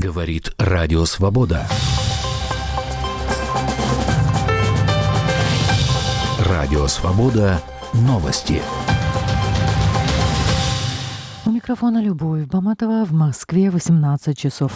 Говорит Радио Свобода. Радио Свобода. Новости. У микрофона Любовь Баматова. В Москве 18 часов.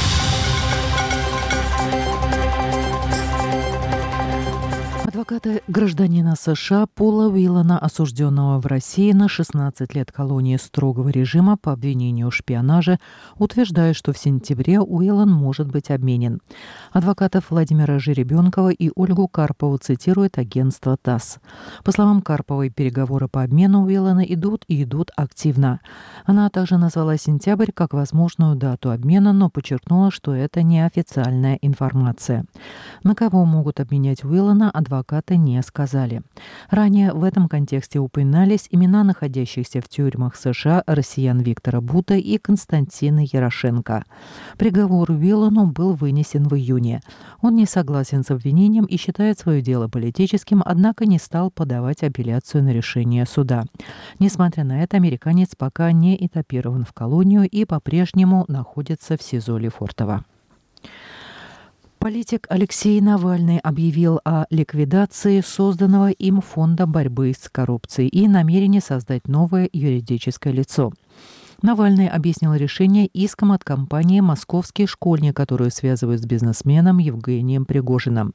Адвокаты гражданина США Пола Уиллана, осужденного в России на 16 лет колонии строгого режима по обвинению в шпионаже, утверждают, что в сентябре Уиллан может быть обменен. Адвокатов Владимира Жеребенкова и Ольгу Карпову цитирует агентство ТАСС. По словам Карповой, переговоры по обмену Уиллана идут активно. Она также назвала сентябрь как возможную дату обмена, но подчеркнула, что это неофициальная информация. На кого могут обменять Уиллана, адвокаты не сказали. Ранее в этом контексте упоминались имена находящихся в тюрьмах США россиян Виктора Бута и Константина Ярошенко. Приговор Уиллану был вынесен в июне. Он не согласен с обвинением и считает свое дело политическим, однако не стал подавать апелляцию на решение суда. Несмотря на это, американец пока не этапирован в колонию и по-прежнему находится в СИЗО Лефортово. Политик Алексей Навальный объявил о ликвидации созданного им фонда борьбы с коррупцией и намерении создать новое юридическое лицо. Навальный объяснил решение иском от компании «Московский школьник», которую связывают с бизнесменом Евгением Пригожиным.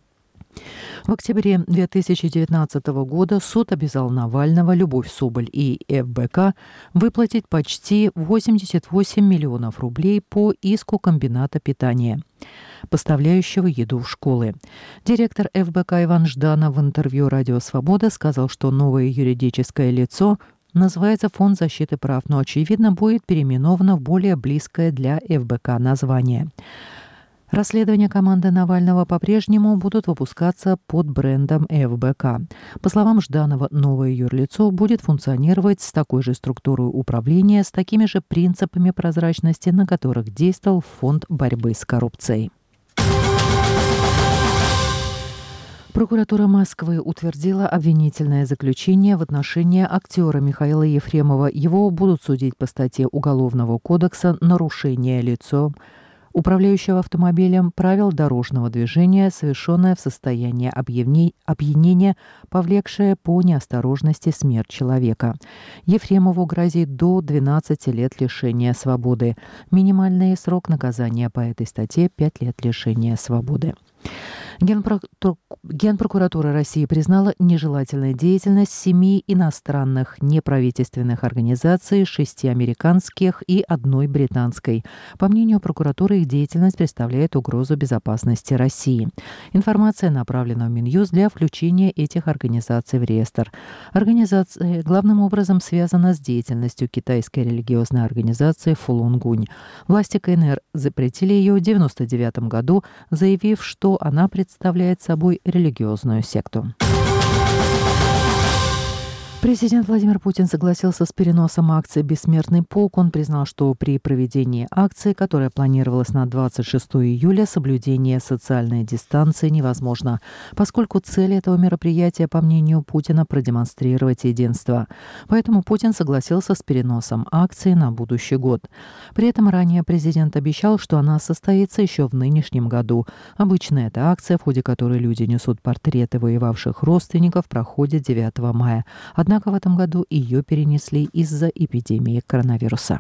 В октябре 2019 года суд обязал Навального, Любовь Соболь и ФБК выплатить почти 88 миллионов рублей по иску комбината питания, поставляющего еду в школы. Директор ФБК Иван Жданов в интервью «Радио Свобода» сказал, что новое юридическое лицо называется «Фонд защиты прав», но, очевидно, будет переименовано в более близкое для ФБК название. Расследования команды Навального по-прежнему будут выпускаться под брендом ФБК. По словам Жданова, новое юрлицо будет функционировать с такой же структурой управления, с такими же принципами прозрачности, на которых действовал Фонд борьбы с коррупцией. Прокуратура Москвы утвердила обвинительное заключение в отношении актера Михаила Ефремова. Его будут судить по статье Уголовного кодекса «Нарушение лицом, управляющего автомобилем, правил дорожного движения, совершенное в состоянии опьянения, повлекшее по неосторожности смерть человека». Ефремову грозит до 12 лет лишения свободы. Минимальный срок наказания по этой статье – 5 лет лишения свободы. Генпрокуратура России признала нежелательной деятельность 7 иностранных неправительственных организаций, 6 американских и 1 британской. По мнению прокуратуры, их деятельность представляет угрозу безопасности России. Информация направлена в Минюст для включения этих организаций в реестр. Организация главным образом связана с деятельностью китайской религиозной организации Фулунгунь. Власти КНР запретили ее в 1999 году, заявив, что она представляет собой религиозную секту. Президент Владимир Путин согласился с переносом акции «Бессмертный полк». Он признал, что при проведении акции, которая планировалась на 26 июля, соблюдение социальной дистанции невозможно, поскольку цель этого мероприятия, по мнению Путина, продемонстрировать единство. Поэтому Путин согласился с переносом акции на будущий год. При этом ранее президент обещал, что она состоится еще в нынешнем году. Обычно эта акция, в ходе которой люди несут портреты воевавших родственников, проходит 9 мая. Однако в этом году ее перенесли из-за эпидемии коронавируса.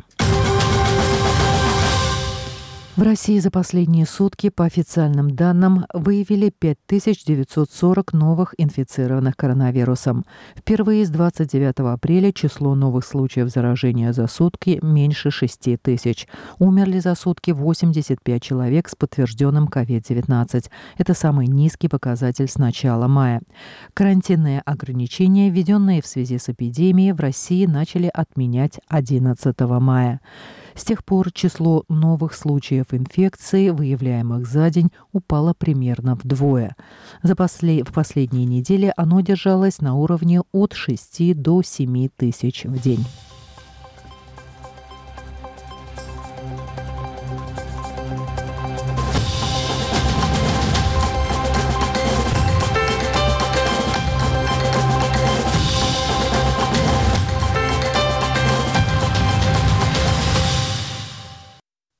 В России за последние сутки, по официальным данным, выявили 5940 новых инфицированных коронавирусом. Впервые с 29 апреля число новых случаев заражения за сутки меньше 6 тысяч. Умерли за сутки 85 человек с подтвержденным COVID-19. Это самый низкий показатель с начала мая. Карантинные ограничения, введенные в связи с эпидемией, в России начали отменять 11 мая. С тех пор число новых случаев инфекции, выявляемых за день, упало примерно вдвое. В последние недели оно держалось на уровне от 6 до 7 тысяч в день.